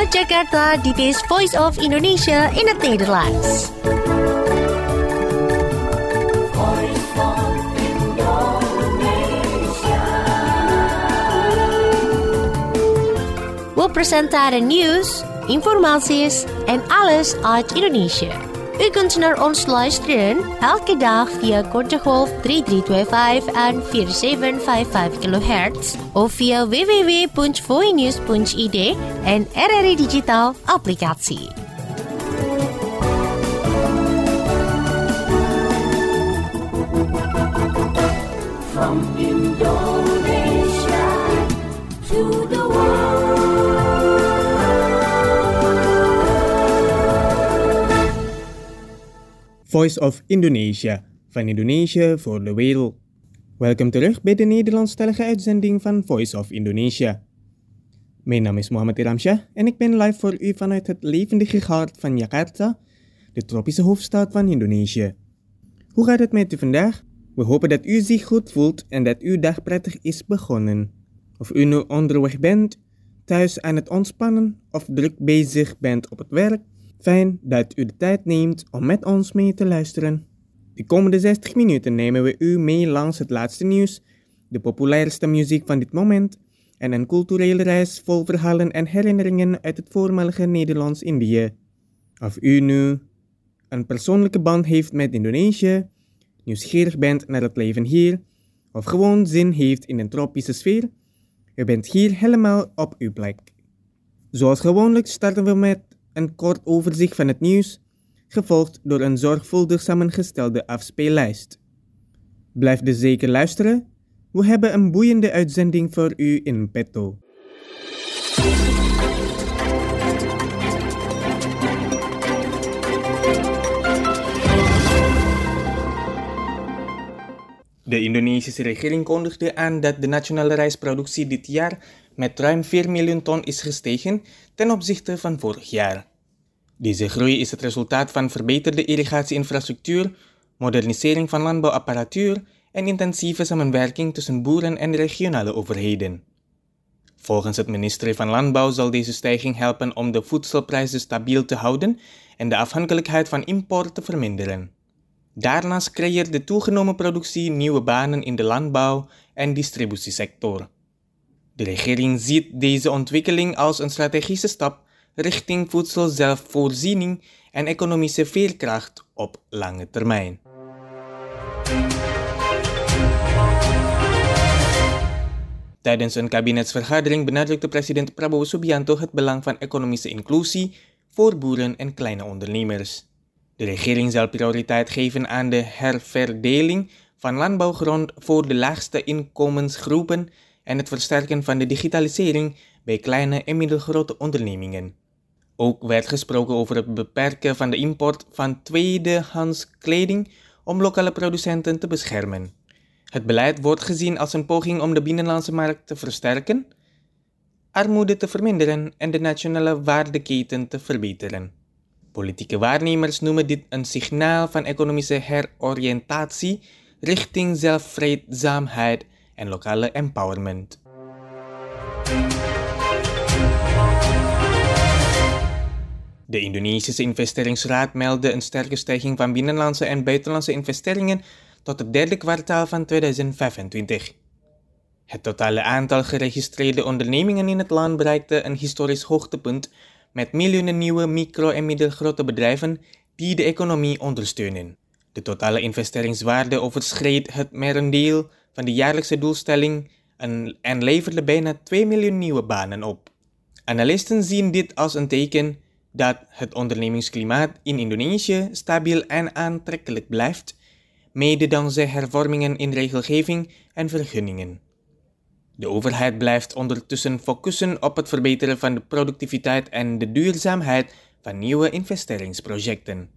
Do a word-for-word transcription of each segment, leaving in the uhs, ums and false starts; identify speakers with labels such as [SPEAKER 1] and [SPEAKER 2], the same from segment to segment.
[SPEAKER 1] Vanuit Jakarta, dit is Voice of Indonesia in het Nederlands. We presenteren nieuws, informaties en alles uit Indonesië. U kunt naar ons luisteren elke dag via korte golf drie drie twee vijf en vier zeven vijf vijf kilohertz of via w w w punt voinews punt i d en R R I Digital applicatie.
[SPEAKER 2] From Indonesia to the world.
[SPEAKER 3] Voice of Indonesia, van Indonesië voor de wereld. Welkom terug bij de Nederlandstalige uitzending van Voice of Indonesia. Mijn naam is Mohammed Iramshah en ik ben live voor u vanuit het levendige hart van Jakarta, de tropische hoofdstad van Indonesië. Hoe gaat het met u vandaag? We hopen dat u zich goed voelt en dat uw dag prettig is begonnen. Of u nu onderweg bent, thuis aan het ontspannen of druk bezig bent op het werk, fijn dat u de tijd neemt om met ons mee te luisteren. De komende zestig minuten nemen we u mee langs het laatste nieuws, de populairste muziek van dit moment en een culturele reis vol verhalen en herinneringen uit het voormalige Nederlands-Indië. Of u nu een persoonlijke band heeft met Indonesië, nieuwsgierig bent naar het leven hier, of gewoon zin heeft in een tropische sfeer, u bent hier helemaal op uw plek. Zoals gewoonlijk starten we met een kort overzicht van het nieuws, gevolgd door een zorgvuldig samengestelde afspeellijst. Blijf dus zeker luisteren, we hebben een boeiende uitzending voor u in petto. De Indonesische regering kondigde aan dat de nationale rijstproductie dit jaar met ruim vier miljoen ton is gestegen ten opzichte van vorig jaar. Deze groei is het resultaat van verbeterde irrigatie-infrastructuur, modernisering van landbouwapparatuur en intensieve samenwerking tussen boeren en regionale overheden. Volgens het ministerie van Landbouw zal deze stijging helpen om de voedselprijzen stabiel te houden en de afhankelijkheid van import te verminderen. Daarnaast creëert de toegenomen productie nieuwe banen in de landbouw- en distributiesector. De regering ziet deze ontwikkeling als een strategische stap richting voedselzelfvoorziening en economische veerkracht op lange termijn. Tijdens een kabinetsvergadering benadrukte president Prabowo Subianto het belang van economische inclusie voor boeren en kleine ondernemers. De regering zal prioriteit geven aan de herverdeling van landbouwgrond voor de laagste inkomensgroepen en het versterken van de digitalisering bij kleine en middelgrote ondernemingen. Ook werd gesproken over het beperken van de import van tweedehands kleding om lokale producenten te beschermen. Het beleid wordt gezien als een poging om de binnenlandse markt te versterken, armoede te verminderen en de nationale waardeketen te verbeteren. Politieke waarnemers noemen dit een signaal van economische heroriëntatie richting zelfvreedzaamheid en lokale empowerment. De Indonesische investeringsraad meldde een sterke stijging van binnenlandse en buitenlandse investeringen tot het derde kwartaal van tweeduizend vijfentwintig. Het totale aantal geregistreerde ondernemingen in het land bereikte een historisch hoogtepunt met miljoenen nieuwe micro- en middelgrote bedrijven die de economie ondersteunen. De totale investeringswaarde overschreed het merendeel van de jaarlijkse doelstelling en, en leverde bijna twee miljoen nieuwe banen op. Analisten zien dit als een teken dat het ondernemingsklimaat in Indonesië stabiel en aantrekkelijk blijft, mede dankzij hervormingen in regelgeving en vergunningen. De overheid blijft ondertussen focussen op het verbeteren van de productiviteit en de duurzaamheid van nieuwe investeringsprojecten.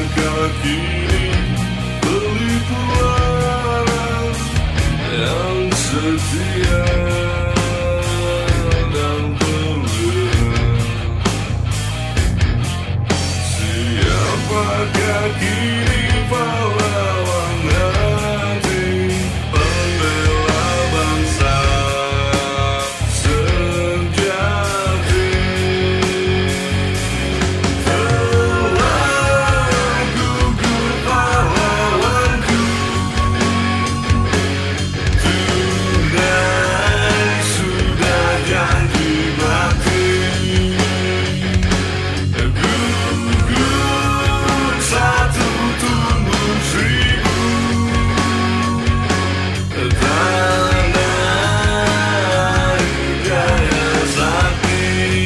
[SPEAKER 4] kaki pelipur yang setia dan perwira. Siapakah kini pahlawan hati pembela bangsa sejati? Telah gugur pahlawanku, tunai sudah janji mati. Gugur satu tumbuh seribu, tanah jaya sakti.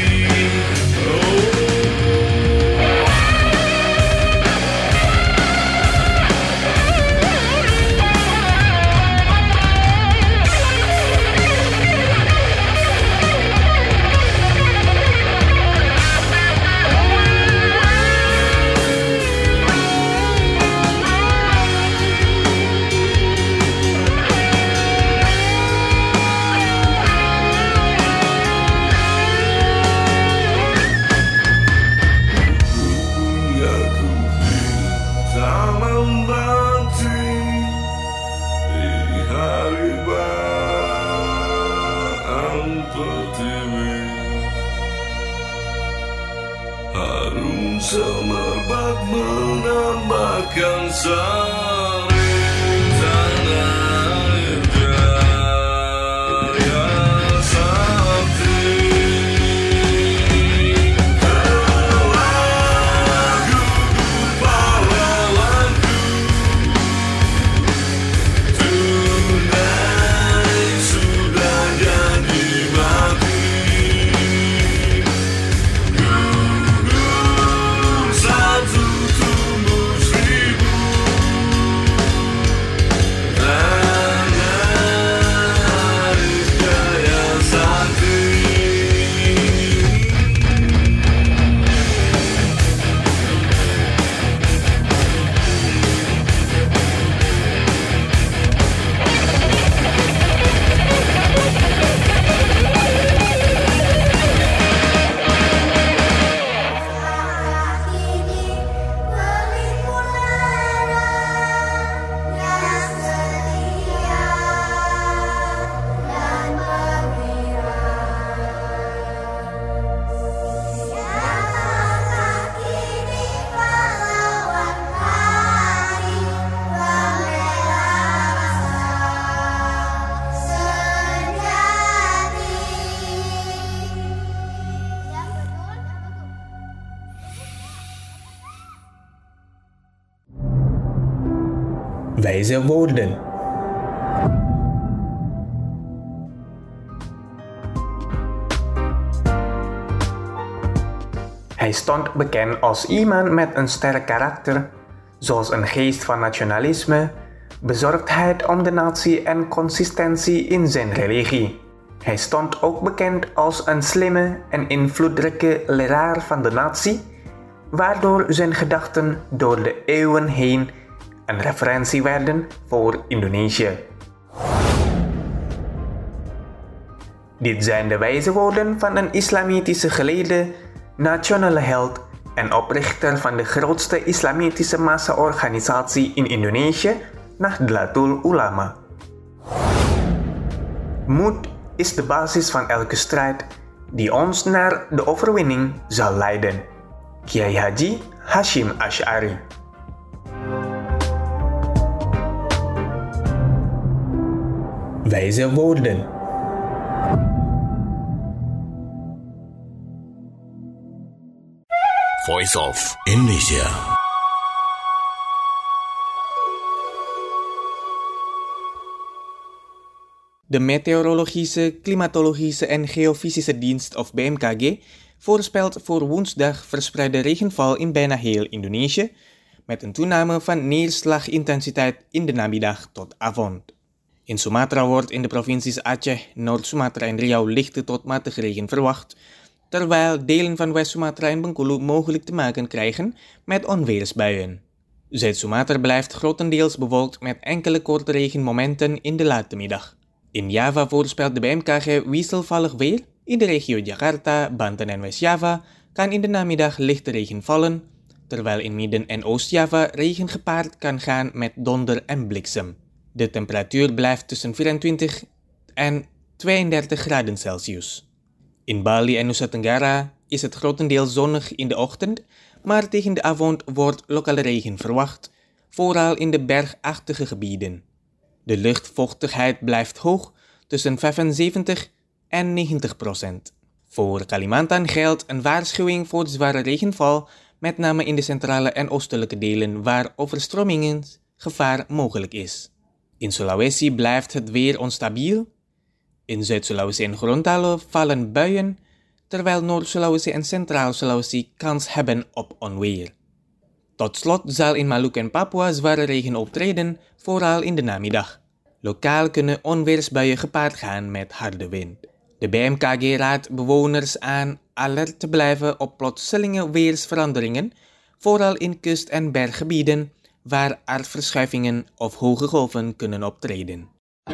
[SPEAKER 4] Punya bukti zaman bakti di hari baan pertiwi. Harum semerbak menambahkan sari tanah jaya sakti. Telah gugur pahlawanku, tunai sudah janji mati. Gugur satu tumbuh seribu, tanah jaya sakti.
[SPEAKER 2] Kini pelipur yang setia dan perwira. Siapakah kini pahlawan hari pembela bangsa sejati? Ya betul,
[SPEAKER 3] Wijze woorden. Hij stond bekend als iemand met een sterk karakter, zoals een geest van nationalisme, bezorgdheid om de natie en consistentie in zijn religie. Hij stond ook bekend als een slimme en invloedrijke leraar van de natie, waardoor zijn gedachten door de eeuwen heen een referentie werden voor Indonesië. Dit zijn de wijze woorden van een islamitische geleerde, nationale held en oprichter van de grootste islamitische massa-organisatie in Indonesië, Nahdlatul Ulama. Moed is de basis van elke strijd die ons naar de overwinning zal leiden. Kiai Haji Hashim Asy'ari. Wijze woorden.
[SPEAKER 5] Voice of Indonesia.
[SPEAKER 3] De Meteorologische, Klimatologische en Geofysische Dienst of B M K G voorspelt voor woensdag verspreide regenval in bijna heel Indonesië, met een toename van neerslagintensiteit in de namiddag tot avond. In Sumatra wordt in de provincies Aceh, Noord-Sumatra en Riau lichte tot matige regen verwacht, terwijl delen van West-Sumatra en Bengkulu mogelijk te maken krijgen met onweersbuien. Zuid-Sumatra blijft grotendeels bewolkt met enkele korte regenmomenten in de late middag. In Java voorspelt de B M K G wisselvallig weer. In de regio Jakarta, Banten en West-Java kan in de namiddag lichte regen vallen, terwijl in Midden- en Oost-Java regen gepaard kan gaan met donder en bliksem. De temperatuur blijft tussen vierentwintig en tweeëndertig graden Celsius. In Bali en Nusa Tenggara is het grotendeels zonnig in de ochtend, maar tegen de avond wordt lokale regen verwacht, vooral in de bergachtige gebieden. De luchtvochtigheid blijft hoog, tussen vijfenzeventig en negentig procent. Voor Kalimantan geldt een waarschuwing voor zware regenval, met name in de centrale en oostelijke delen waar overstromingsgevaar mogelijk is. In Sulawesi blijft het weer onstabiel. In Zuid-Sulawesi en Gorontalo vallen buien, terwijl Noord-Sulawesi en Centraal-Sulawesi kans hebben op onweer. Tot slot zal in Maluku en Papua zware regen optreden, vooral in de namiddag. Lokaal kunnen onweersbuien gepaard gaan met harde wind. De B M K G raadt bewoners aan alert te blijven op plotselinge weersveranderingen, vooral in kust- en berggebieden waar aardverschuivingen of hoge golven kunnen optreden.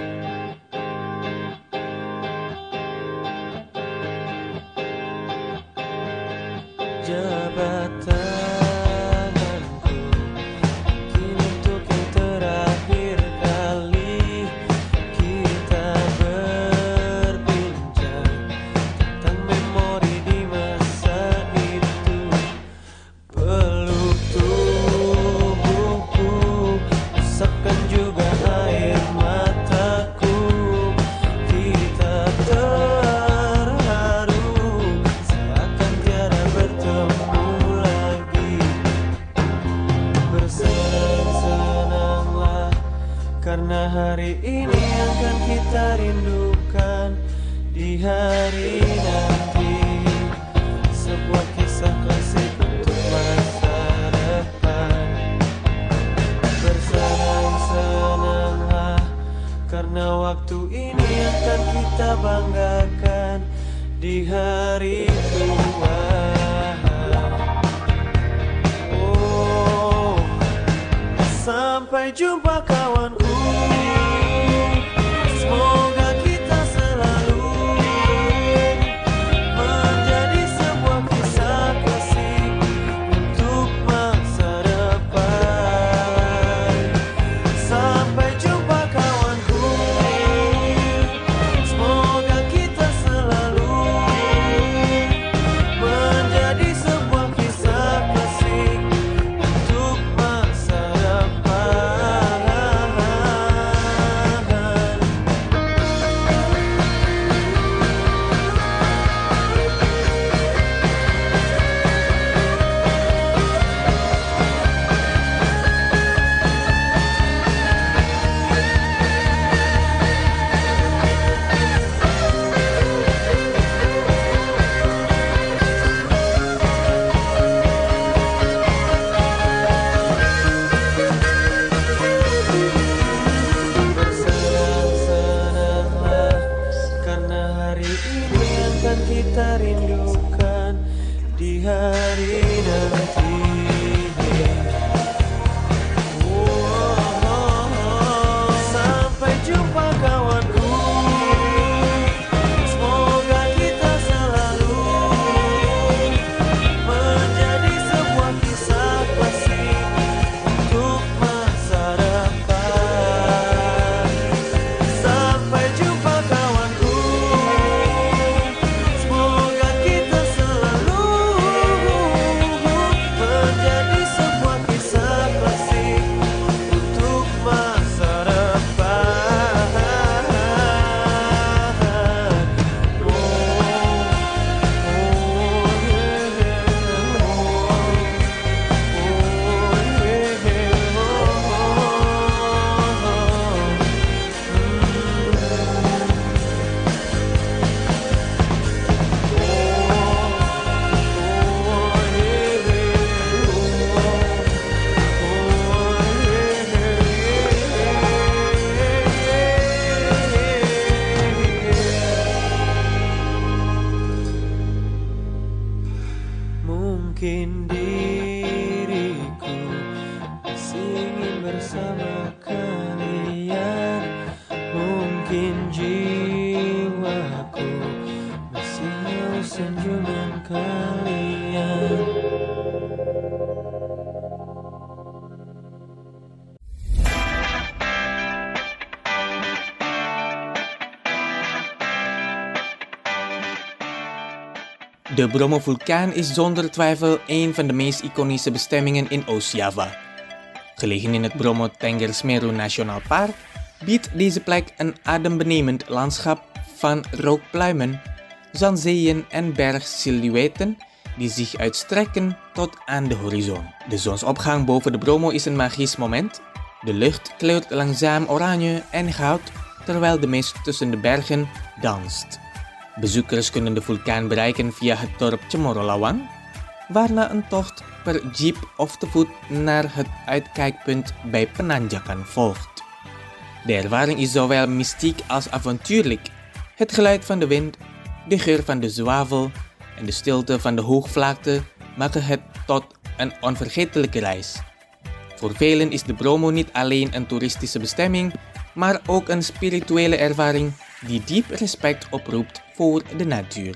[SPEAKER 6] Jabatanku kini untuk yang terakhir kali kita berbincang tentang memori di masa itu. Peluk tubuhku, usapkan juga air mataku. Kita terharu seakan tiada bertemu lagi. Bersenang-senanglah karena hari ini akan kita rindukan di hari nanti. Sebuah kisah klasik untuk masa depan. Bersenang-senanglah karena waktu ini akan kita banggakan di hari tua. Oh, sampai jumpa kawanku. Semoga kita selalu menjadi sebuah kisah klasik untuk masa depan. Sampai jumpa kawanku. Semoga kita selalu menjadi sebuah kisah klasik untuk masa depan. masih ingin bersama kalian. Mungkin jiwaku masih mau senyuman kalian.
[SPEAKER 3] De Bromo-vulkaan is zonder twijfel een van de meest iconische bestemmingen in Oost-Java. Gelegen in het Bromo-Tengger Nationaal Park biedt deze plek een adembenemend landschap van rookpluimen, zandzeeën en bergsilhouetten die zich uitstrekken tot aan de horizon. De zonsopgang boven de Bromo is een magisch moment. De lucht kleurt langzaam oranje en goud terwijl de mist tussen de bergen danst. Bezoekers kunnen de vulkaan bereiken via het dorpje Morolawang, waarna een tocht per jeep of te voet naar het uitkijkpunt bij Penanjakan volgt. De ervaring is zowel mystiek als avontuurlijk. Het geluid van de wind, de geur van de zwavel en de stilte van de hoogvlakte maken het tot een onvergetelijke reis. Voor velen is de Bromo niet alleen een toeristische bestemming, maar ook een spirituele ervaring die diep respect oproept voor de natuur.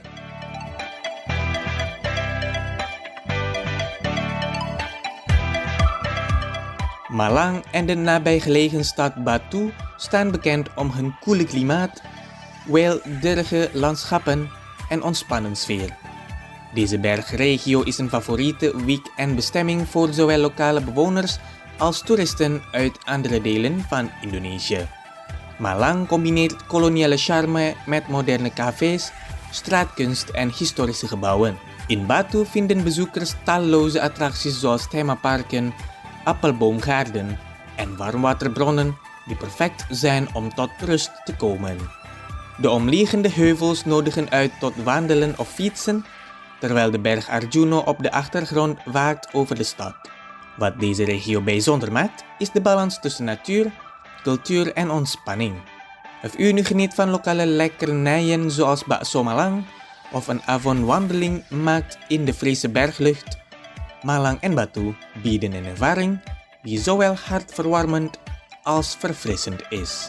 [SPEAKER 3] Malang en de nabijgelegen stad Batu staan bekend om hun koele klimaat, weelderige landschappen en ontspannen sfeer. Deze bergregio is een favoriete weekendbestemming voor zowel lokale bewoners als toeristen uit andere delen van Indonesië. Malang combineert koloniale charme met moderne cafés, straatkunst en historische gebouwen. In Batu vinden bezoekers talloze attracties zoals themaparken, appelboomgaarden en warmwaterbronnen die perfect zijn om tot rust te komen. De omliggende heuvels nodigen uit tot wandelen of fietsen, terwijl de berg Arjuno op de achtergrond waakt over de stad. Wat deze regio bijzonder maakt, is de balans tussen natuur, cultuur en ontspanning. Of u nu geniet van lokale lekkernijen zoals bakso Malang of een avondwandeling maakt in de frisse berglucht, Malang en Batu bieden een ervaring die zowel hartverwarmend als verfrissend is.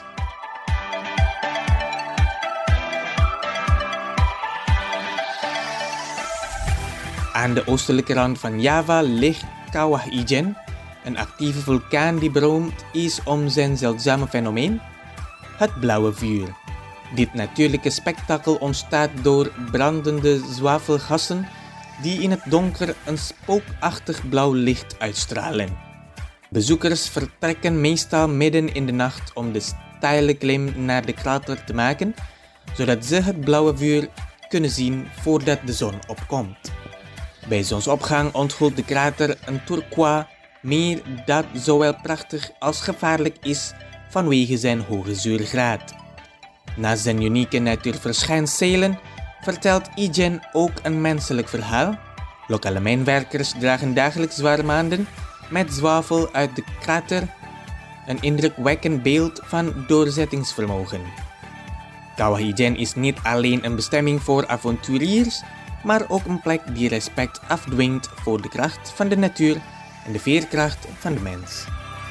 [SPEAKER 3] Aan de oostelijke rand van Java ligt Kawah Ijen, een actieve vulkaan die beroemd is om zijn zeldzame fenomeen, het blauwe vuur. Dit natuurlijke spektakel ontstaat door brandende zwavelgassen die in het donker een spookachtig blauw licht uitstralen. Bezoekers vertrekken meestal midden in de nacht om de steile klim naar de krater te maken, zodat ze het blauwe vuur kunnen zien voordat de zon opkomt. Bij zonsopgang onthult de krater een turquoise meer dat zowel prachtig als gevaarlijk is vanwege zijn hoge zuurgraad. Naast zijn unieke natuurverschijnselen vertelt Ijen ook een menselijk verhaal. Lokale mijnwerkers dragen dagelijks zwaarmaanden met zwavel uit de krater, een indrukwekkend beeld van doorzettingsvermogen. Kawah Ijen is niet alleen een bestemming voor avonturiers, maar ook een plek die respect afdwingt voor de kracht van de natuur en de veerkracht van de mens.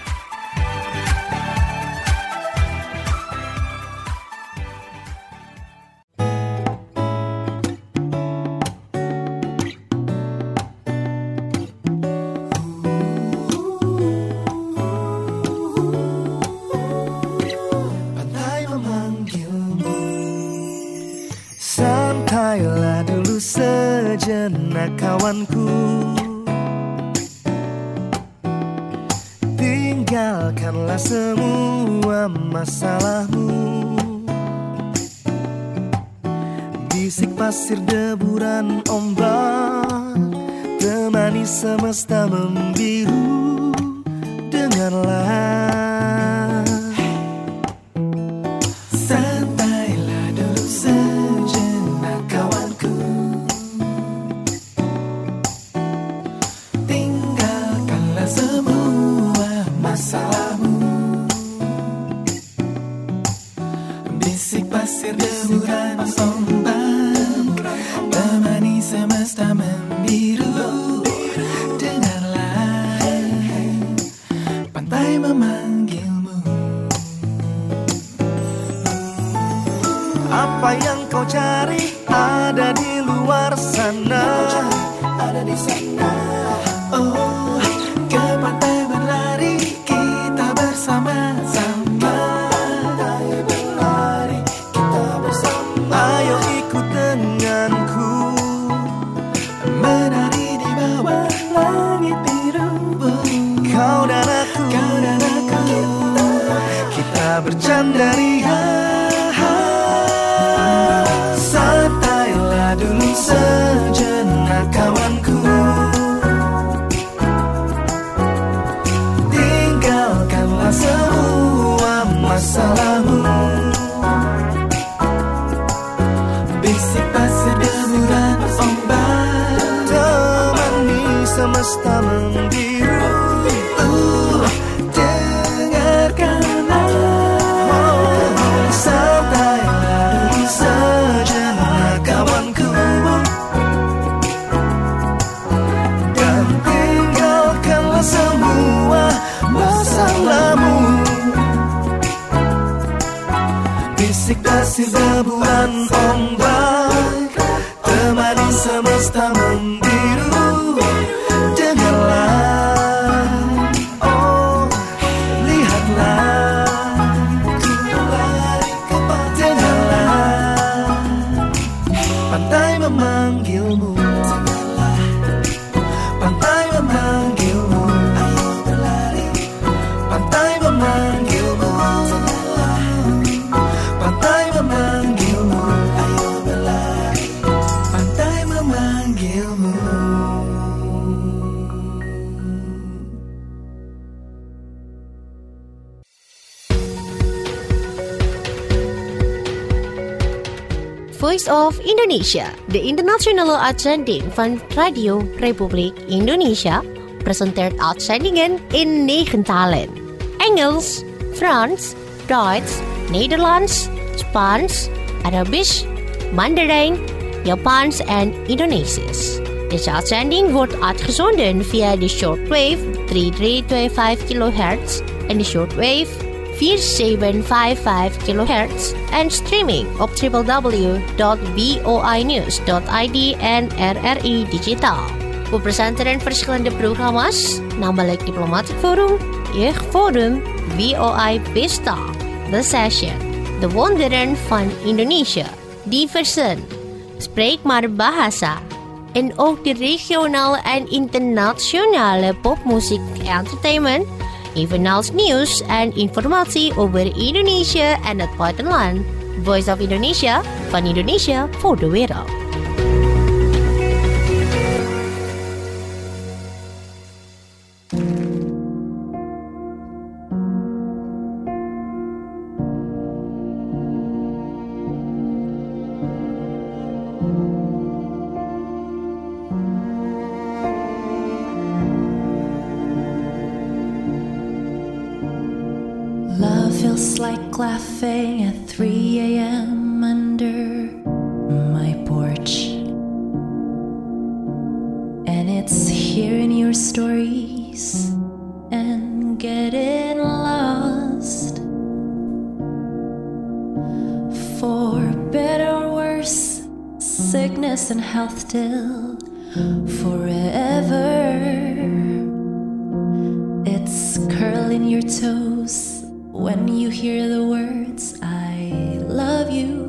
[SPEAKER 6] Pantai memanggilmu, santailah dulu sejenak kawanku. Tinggalkanlah semua masalahmu. Bisik pasir deburan ombak, temani semesta membiru. Dengarlah, santailah dulu sejenak kawanku. Tinggalkanlah semua masalahmu. Bisik pasir deburan ombak, temani semesta membiru. Dengarlah, Pantai memanggilmu. Apa yang kau cari ada di luar sana. Ada di sana. Oh, ke pantai berlari kita bersama-sama. Pantai berlari kita bersama. Ayo ikut denganku menari di bawah langit biru. Kau dan aku, kau dan aku, kita bercanda ria. Santailah dulu sejenak kawanku. Tinggalkanlah semua masalahmu. Bisik pasir deburan ombak temani semesta membiru. Uh, dengarkanlah. Oh, santailah dulu sejenak kawanku. Dan tinggalkanlah semua masalahmu. Bisik pasir deburan ombak temani semesta membiru. Dengarlah, oh lihatlah, ku lari ke pantai. Dengarlah, pantai memanggilmu. Dengarlah, pantai memanggilmu. Ayo berlari, pantai memanggilmu. Dengarlah, pantai memanggilmu. Ayo berlari, pantai memanggilmu.
[SPEAKER 1] Voice of Indonesia, de internationale uitzending van Radio Republiek Indonesia, presenteert uitzendingen in negen talen. Engels, Frans, Duits, Nederlands, Spaans, Arabisch, Mandarijn, Japans en Indonesisch. Deze uitzending wordt uitgezonden via de shortwave drie drie twee vijf kilohertz en de shortwave vier zeven vijf vijf kilohertz en streaming op w w w dot voi news dot i d en R R I Digitaal. We presenteren verschillende programma's, namelijk Diplomatic Forum, Jeugdforum, V O I Pesta, The Session, De Wonderen van Indonesië, Diversen, Spreek maar Bahasa, en ook de regionale en internationale popmuziek entertainment, evenals nieuws en informatie over Indonesië en het buitenland. Voice of Indonesia, van Indonesia voor de wereld.
[SPEAKER 7] Love feels like laughing at three a.m. under my porch. And it's hearing your stories and getting lost. For better or worse, sickness and health till forever. It's curling your toes when you hear the words, I love you.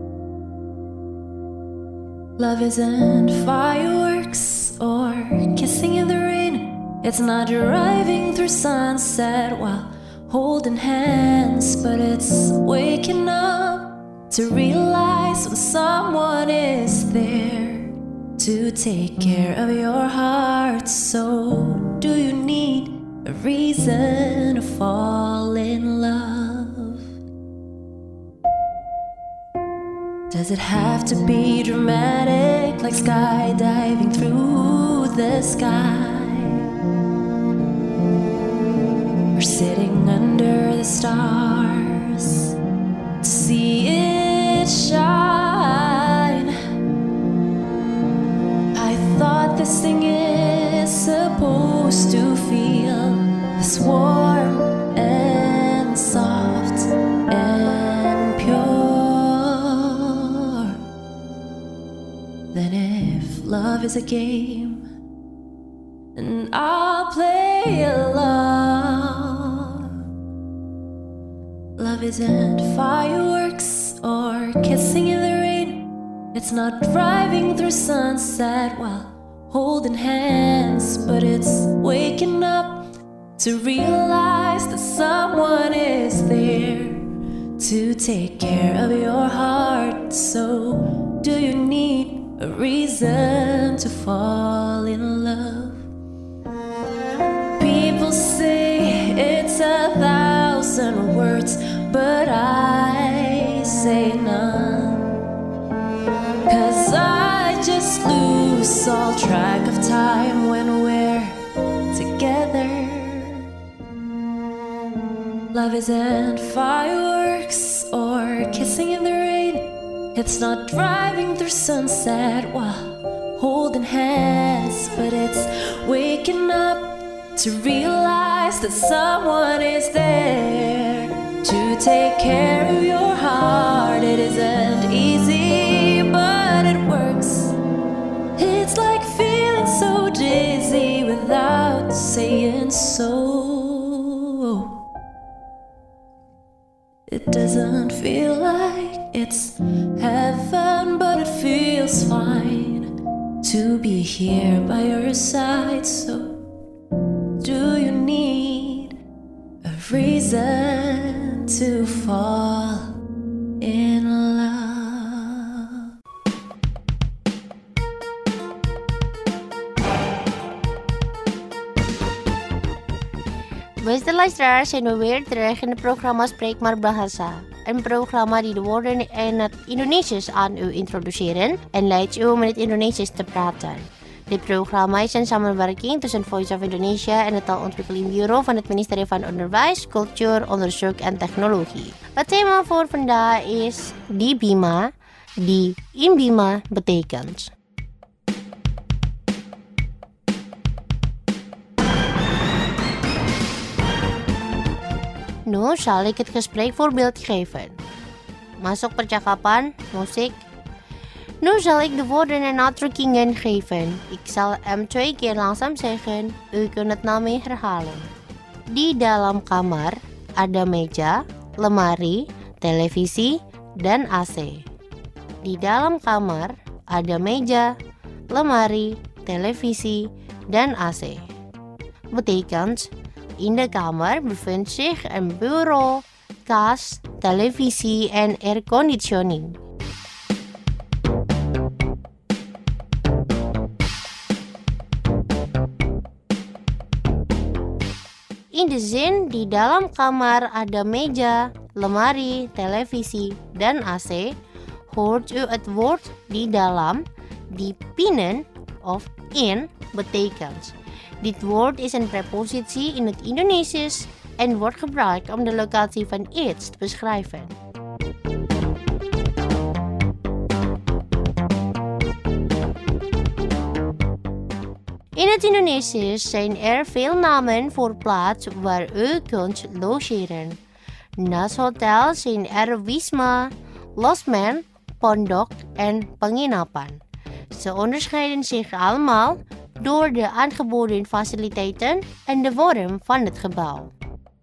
[SPEAKER 7] Love isn't fireworks or kissing in the rain. It's not driving through sunset while holding hands, but it's waking up to realize when someone is there to take care of your heart. So do you need a reason to fall in love? Does it have to be dramatic, like skydiving through the sky? Or sitting under the stars to see it shine? I thought this thing is supposed to feel this warm is a game, and I'll play along. Love isn't fireworks or kissing in the rain. It's not driving through sunset while holding hands, but it's waking up to realize that someone is there to take care of your heart. So, do you need a reason to fall in love? People say it's a thousand words, but I say none, 'cause I just lose all track of time when we're together. Love isn't fireworks or kissing in the rain. It's not driving through sunset while holding hands, but it's waking up to realize that someone is there to take care of your heart. It isn't easy, but it works. It's like feeling so dizzy without saying so. It doesn't feel like it's heaven, but it feels fine to be here by your side. So, do you need a reason to fall in love?
[SPEAKER 1] Beste luisteraars, zijn we weer terug in het programma Spreek maar Bahasa. Een programma die de woorden in het Indonesisch aan u introduceren en leidt u om in het Indonesisch te praten. Dit programma is een samenwerking tussen Voice of Indonesia en het Taalontwikkelingbureau van het ministerie van Onderwijs, Cultuur, Onderzoek en Technologie. Het thema voor vandaag is Di Bima, die in Bima betekent. Nu zal ik het gesprek voorbeeld geven. Masuk percakapan, musik. Nu zal ik de woorden en uitdrukkingen geven. Ik zal hem twee keer langzaam zeggen. U kunt het na mij herhalen. Di dalam kamar ada meja, lemari, televisi, dan A C. Di dalam kamar ada meja, lemari, televisi, dan A C. Betekent, in de kamer bevindt zich een bureau, kast, televisie en airconditioning. In de zin di dalam kamar ada meja, lemari, televisi, dan A C hoort u het woord di dalam, di binnen of in betekent. Dit woord is een prepositie in het Indonesisch en wordt gebruikt om de locatie van iets te beschrijven. In het Indonesisch zijn er veel namen voor plaatsen waar u kunt logeren. Naast hotel zijn er wisma, losmen, pondok en penginapan. Ze onderscheiden zich allemaal door de aangeboden faciliteiten en de vorm van het gebouw.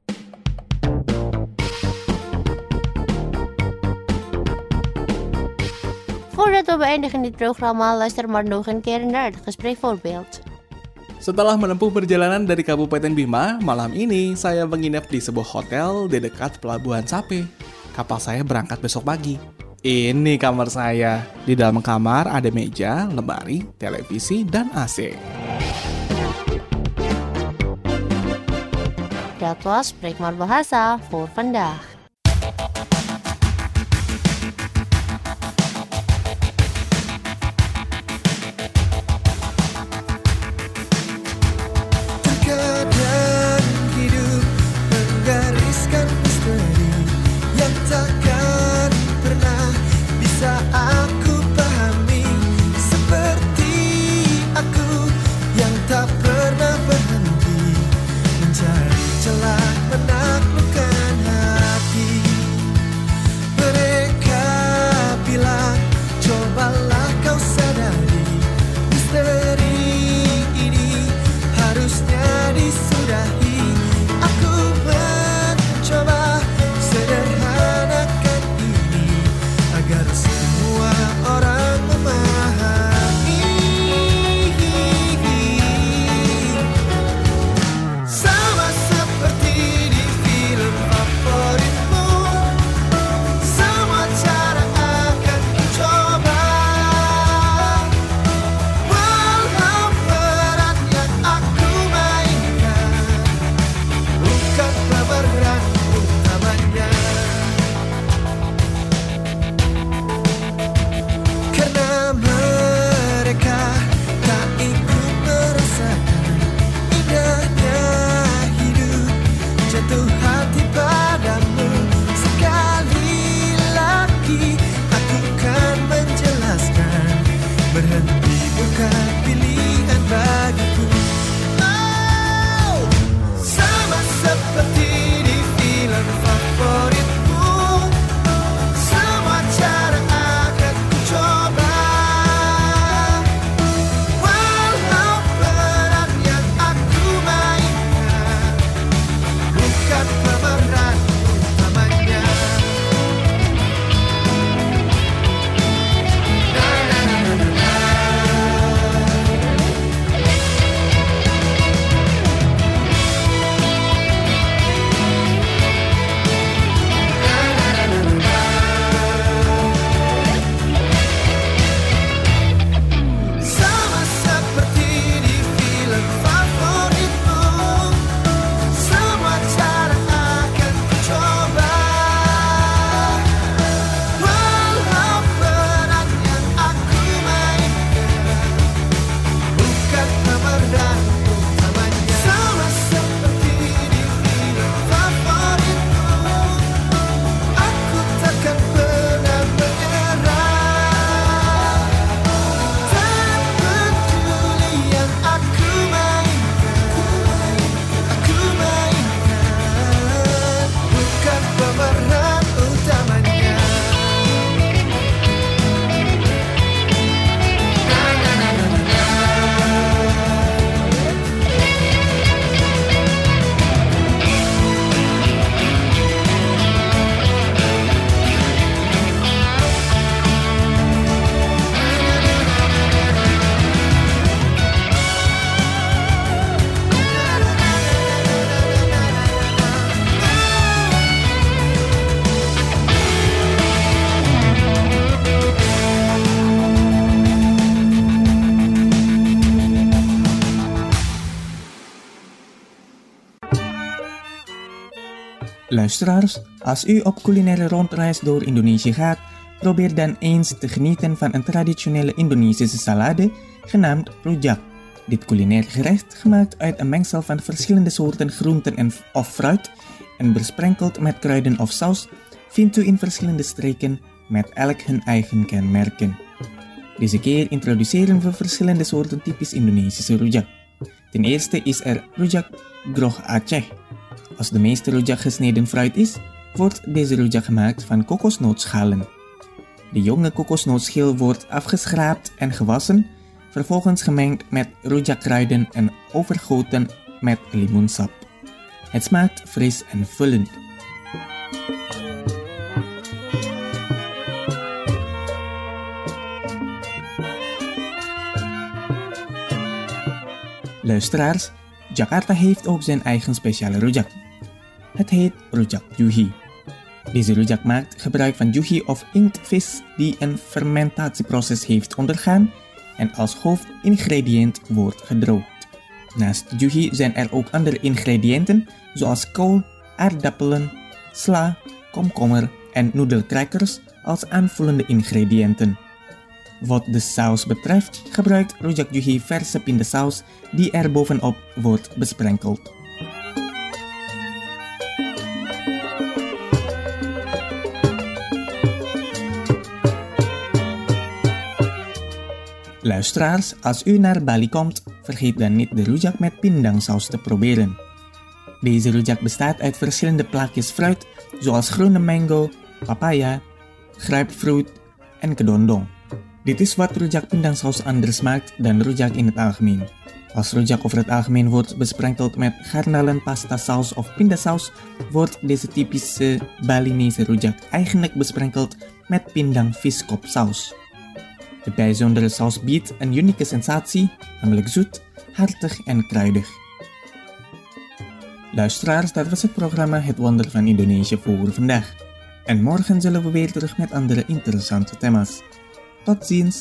[SPEAKER 1] Voordat we beëindigen dit programma, luister maar nog een keer naar het gespreekvoorbeeld.
[SPEAKER 8] Setelah menempuh perjalanan dari Kabupaten Bima, malam ini saya menginap di sebuah hotel di dekat Pelabuhan Sape. Kapal saya berangkat besok pagi. Ini kamar saya. Di dalam kamar ada meja, lemari, televisi, dan A C.
[SPEAKER 1] Dat was Spreek maar Bahasa voor vandaag.
[SPEAKER 6] Terkadang hidup menggariskan misteri yang takkan pernah bisa aku pahami. Seperti aku yang tak pernah berhenti mencari celah menaklukkan hati. Mereka bilang cobalah kau sadari misteri
[SPEAKER 3] Luisteraars, als u op culinaire rondreis door Indonesië gaat, probeer dan eens te genieten van een traditionele Indonesische salade genaamd rujak. Dit culinair gerecht, gemaakt uit een mengsel van verschillende soorten groenten en of fruit en besprenkeld met kruiden of saus, vindt u in verschillende streken met elk hun eigen kenmerken. Deze keer introduceren we verschillende soorten typisch Indonesische rujak. Ten eerste is er rujak groch Aceh. Als de meeste rujak gesneden fruit is, wordt deze rujak gemaakt van kokosnootschalen. De jonge kokosnootschil wordt afgeschraapt en gewassen, vervolgens gemengd met rujakkruiden en overgoten met limoensap. Het smaakt fris en vullend. Luisteraars, Jakarta heeft ook zijn eigen speciale rujak. Het heet rujak juhi. Deze rujak maakt gebruik van juhi of inktvis die een fermentatieproces heeft ondergaan en als hoofdingrediënt wordt gedroogd. Naast juhi zijn er ook andere ingrediënten zoals kool, aardappelen, sla, komkommer en noedelcrackers als aanvullende ingrediënten. Wat de saus betreft gebruikt rujak juhi verse pindasaus die er bovenop wordt besprenkeld. Luisteraars, als u naar Bali komt, vergeet dan niet de rujak met pindangsaus te proberen. Deze rujak bestaat uit verschillende plakjes fruit, zoals groene mango, papaya, grapefruit en kedondong. Dit is wat rujak pindangsaus anders maakt dan rujak in het algemeen. Als rujak over het algemeen wordt besprenkeld met garnalen, pasta saus of pindasaus, wordt deze typische Balinese rujak eigenlijk besprenkeld met pindang viskopsaus. De bijzondere saus biedt een unieke sensatie, namelijk zoet, hartig en kruidig. Luisteraars, dat was het programma Het Wonder van Indonesië voor vandaag. En morgen zullen we weer terug met andere interessante thema's. Tot ziens!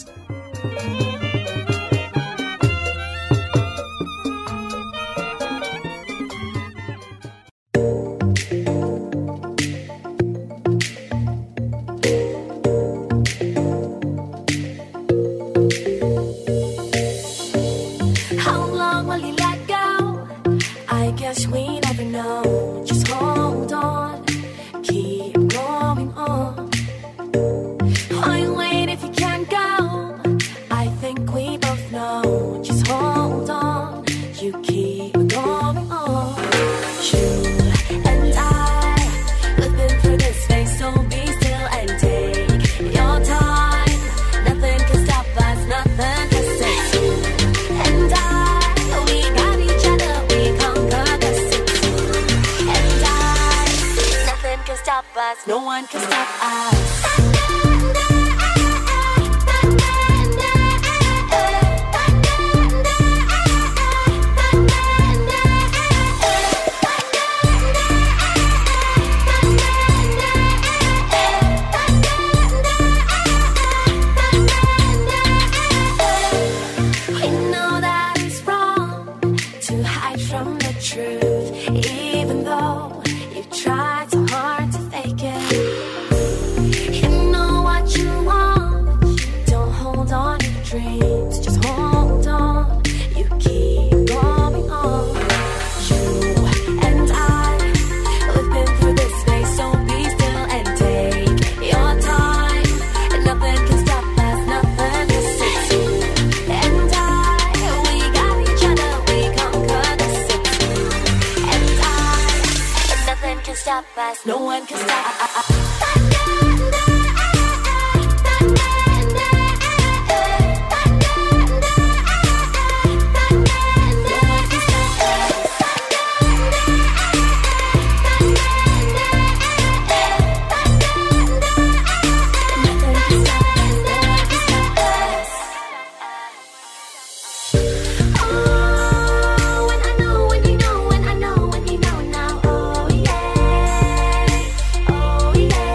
[SPEAKER 7] How long will you let go? I guess we never know. Just hold on, keep going on. Why wait if you can't go? I think we both know. Just hold on, you keep going on. You and I, we've been through this phase, so be still and take your time. Nothing can stop us, nothing can say. And I, we got each other, we conquer the city. And I, nothing can stop us, no one can stop us. We know that it's wrong to hide from the truth, even though you try so hard to fake it. You know what you want, don't hold on to dreams, just hold on, you keep going on. You and I, we've been through this phase, so be still and take your time. Nothing can stop us, nothing can sit you. And I, we got each other, we conquer the city. And I, nothing can stop us, no one can stop us. Oh, when I know, when you know, when I know, when you know now, oh yeah, oh yeah.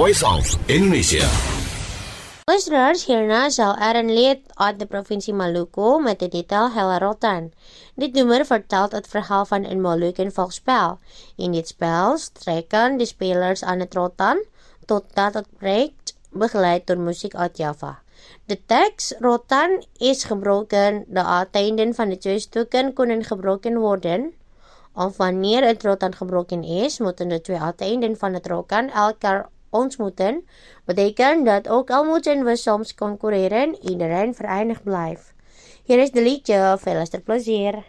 [SPEAKER 5] Voice of Indonesia.
[SPEAKER 1] Listeners, hierna zal er een lied uit de provincie Maluku met de titel Hela Rotan. Dit nummer vertelt het verhaal van een Molukken volksspel. In dit spel strekken de spelers aan het rotan totdat het breekt, begeleid door muziek uit Java. De tekst rotan is gebroken, de uiteinden van de twee stukken kunnen gebroken worden. Of wanneer het rotan gebroken is, moeten de twee uiteinden van het rotan elkaar ontmoeten. Betekent dat ook al moeten we soms concurreren, iedereen verenigd blijft. Hier is de liedje, veel luisterplezier.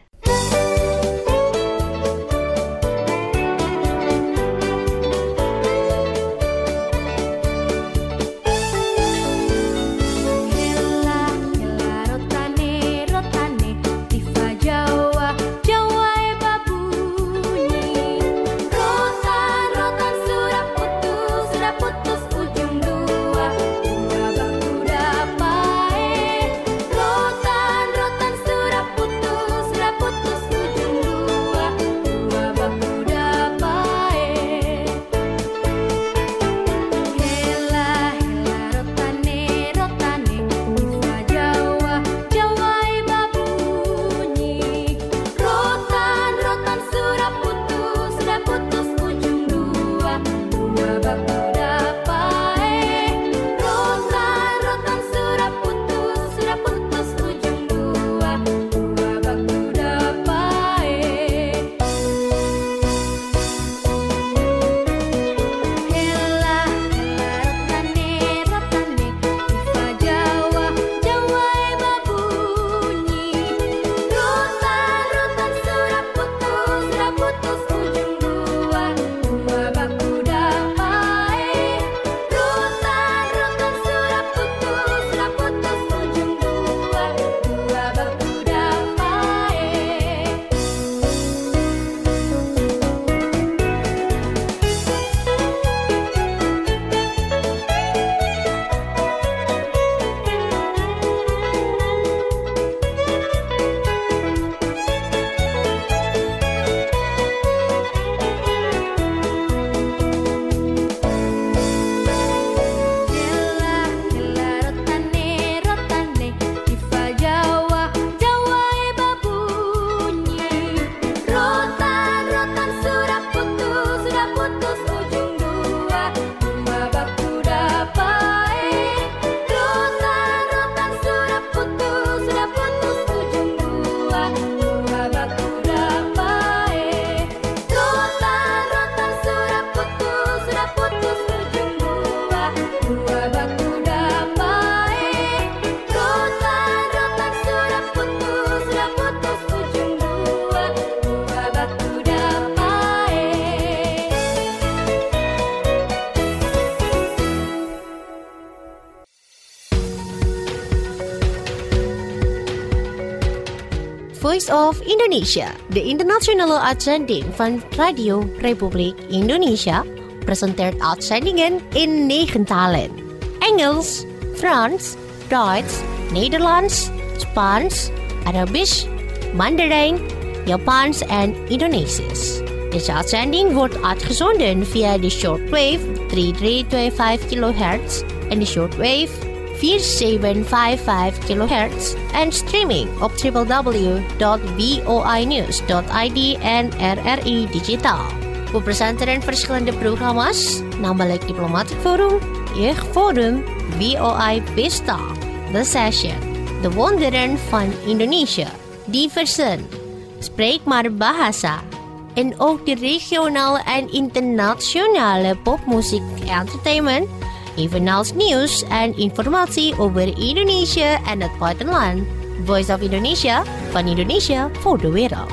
[SPEAKER 1] Voice of Indonesia, de internationale uitzending van Radio Republiek Indonesia, presenteert uitzendingen in negen talen. Engels, Frans, Duits, Nederlands, Spaans, Arabisch, Mandarijn, Japans en Indonesisch. Deze uitzending wordt uitgezonden via de shortwave drie drie twee vijf kilohertz en de shortwave vier zeven vijf vijf kilohertz en streaming op w w w dot voi news dot i d en R R I Digitaal. We presenteren verschillende programma's, namelijk Diplomatic Forum, Jeugdforum, V O I Pesta, The Session, De Wonderen van Indonesië, Diversen, Spreek maar Bahasa, en ook de regionale en internationale popmuziek entertainment, evenals nieuws en informatie over Indonesië en het buitenland. Voice of Indonesia, van Indonesia voor de wereld.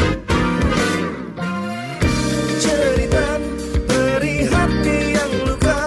[SPEAKER 6] Cerita perih hati yang luka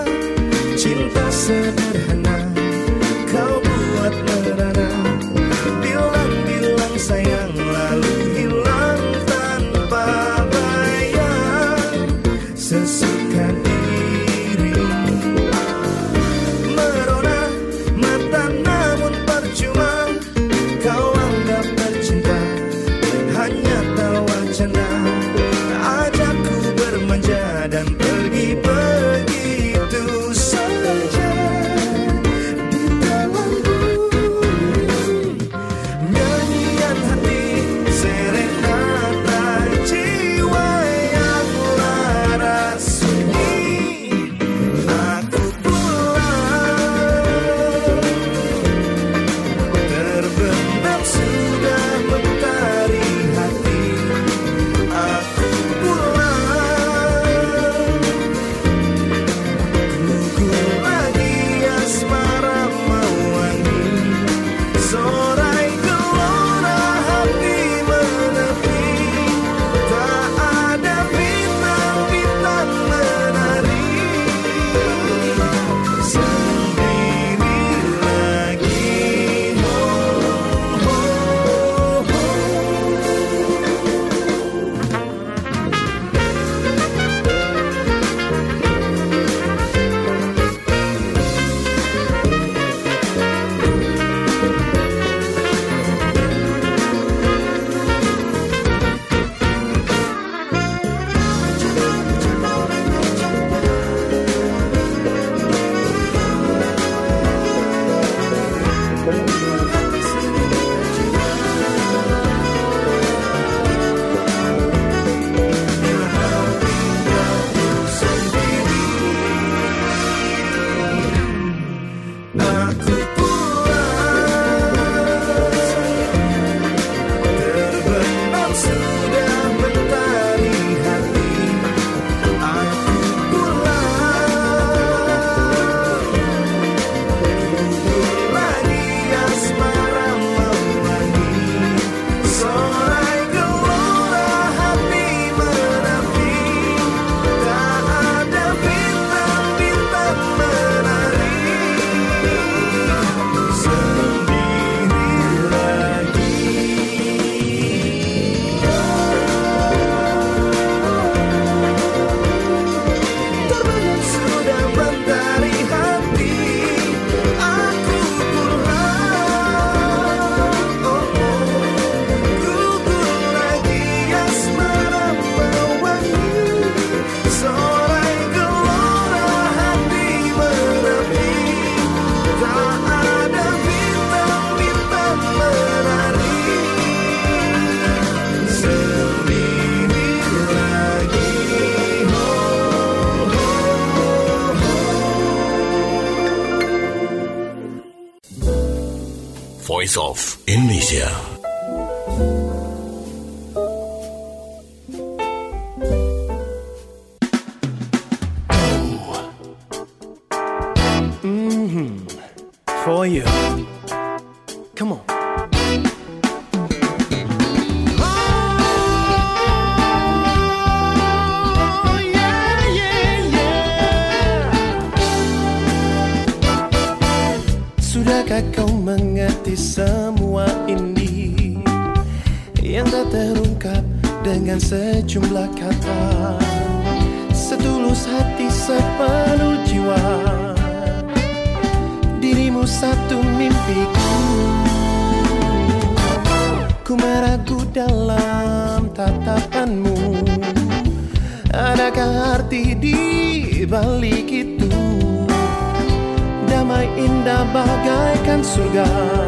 [SPEAKER 5] Voice of Indonesia.
[SPEAKER 6] Mm-hmm. For you. Come on. Sudahkah kau mengerti semua ini yang tak terungkap dengan sejumlah kata, setulus hati sepenuh jiwa, dirimu satu mimpiku. Ku meragu dalam tatapanmu, adakah arti di balik itu? Damai indah bagaikan surga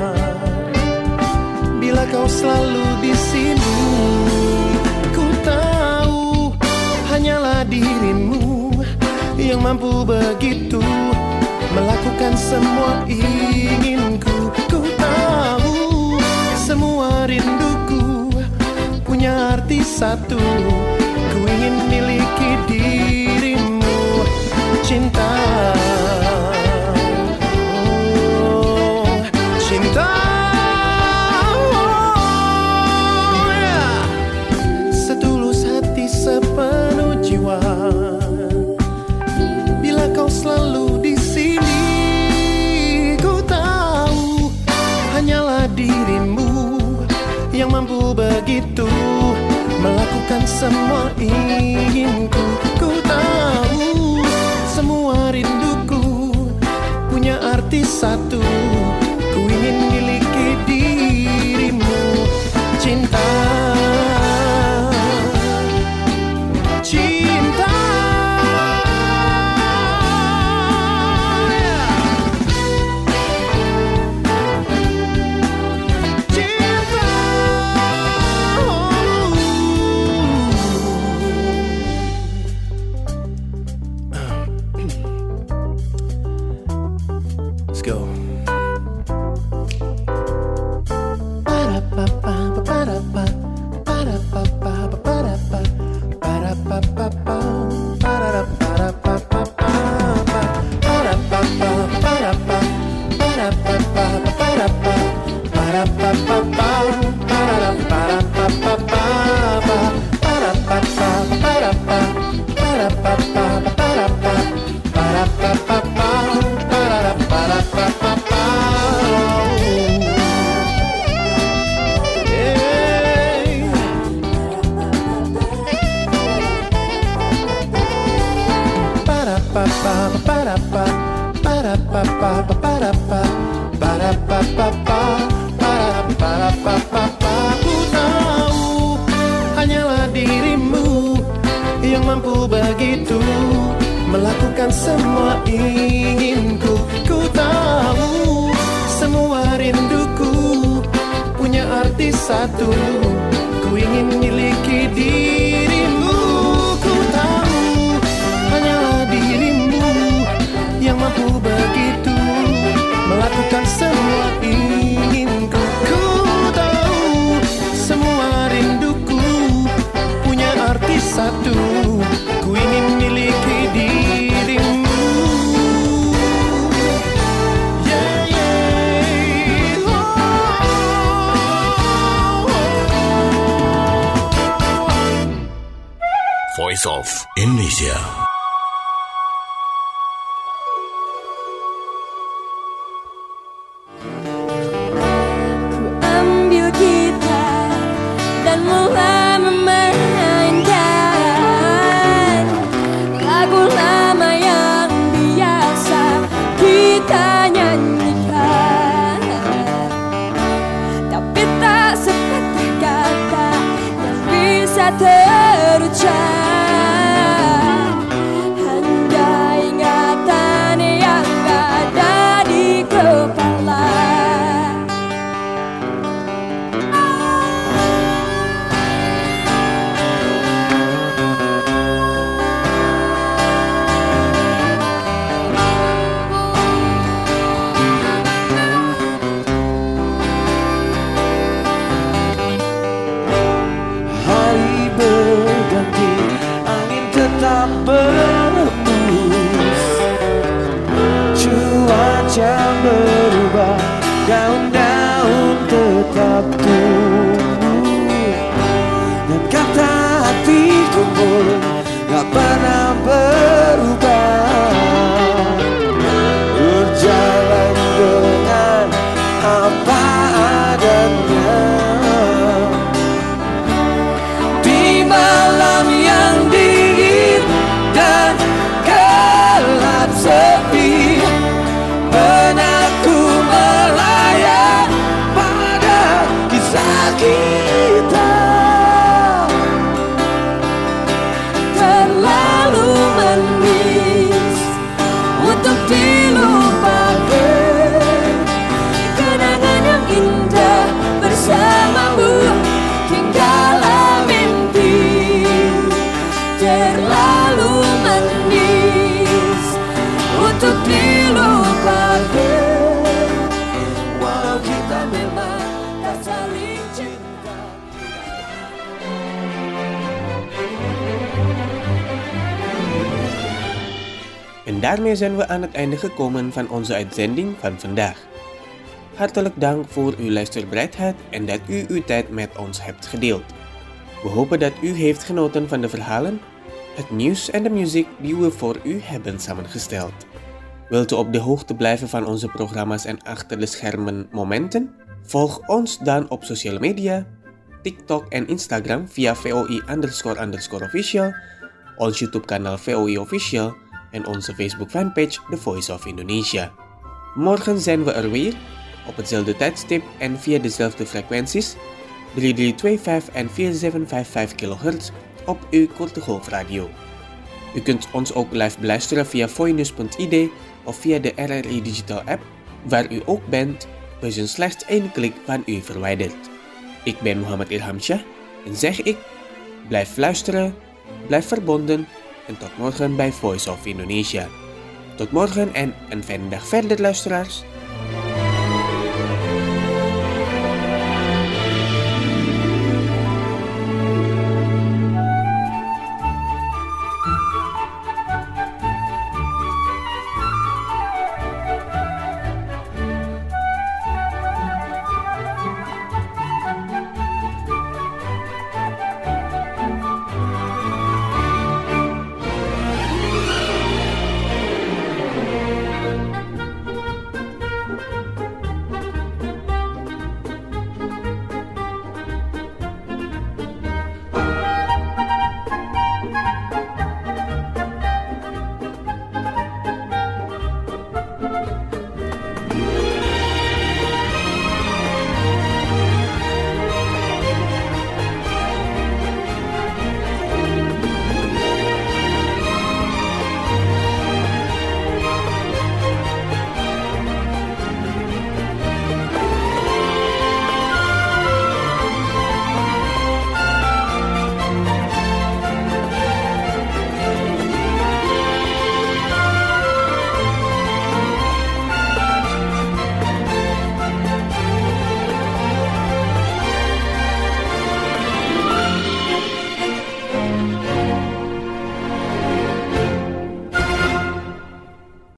[SPEAKER 6] bila kau selalu di sini. Ku tahu hanyalah dirimu yang mampu begitu melakukan semua inginku. Ku tahu semua rinduku punya arti satu. Ku ingin miliki dirimu, cinta. Cinta, oh, yeah. Setulus hati sepenuh jiwa, bila kau selalu di sini. Ku tahu hanyalah dirimu yang mampu begitu melakukan semua inginku. Ku tahu semua rinduku punya arti satu. Ku ingin miliki dirimu, cinta. Cinta, cinta. Let's go. Ku tahu hanyalah dirimu yang mampu begitu melakukan semua inginku. Ku tahu semua rinduku punya arti satu. Ku ingin miliki dirimu. Ku tahu hanyalah dirimu yang mampu begitu melakukan semua inginku. Ku tahu semua rinduku punya arti satu. Ku ingin miliki dirimu. Yeah, yeah. Oh, oh, oh.
[SPEAKER 5] Voice of Indonesia.
[SPEAKER 7] Terucap
[SPEAKER 3] daarmee zijn we aan het einde gekomen van onze uitzending van vandaag. Hartelijk dank voor uw luisterbereidheid en dat u uw tijd met ons hebt gedeeld. We hopen dat u heeft genoten van de verhalen, het nieuws en de muziek die we voor u hebben samengesteld. Wilt u op de hoogte blijven van onze programma's en achter de schermen momenten? Volg ons dan op social media, TikTok en Instagram via V O I underscore underscore official, ons YouTube kanaal V O I official en onze Facebook fanpage The Voice of Indonesia. Morgen zijn we er weer, op hetzelfde tijdstip en via dezelfde frequenties, drie drie twee vijf en vier zeven vijf vijf kilohertz op uw korte golfradio. U kunt ons ook live beluisteren via voinews punt I D of via de R R I Digital app, waar u ook bent, we zijn slechts één klik van u verwijderd. Ik ben Muhammad Ilhamsyah en zeg ik, blijf luisteren, blijf verbonden en tot morgen bij Voice of Indonesia. Tot morgen en een fijne dag verder, luisteraars.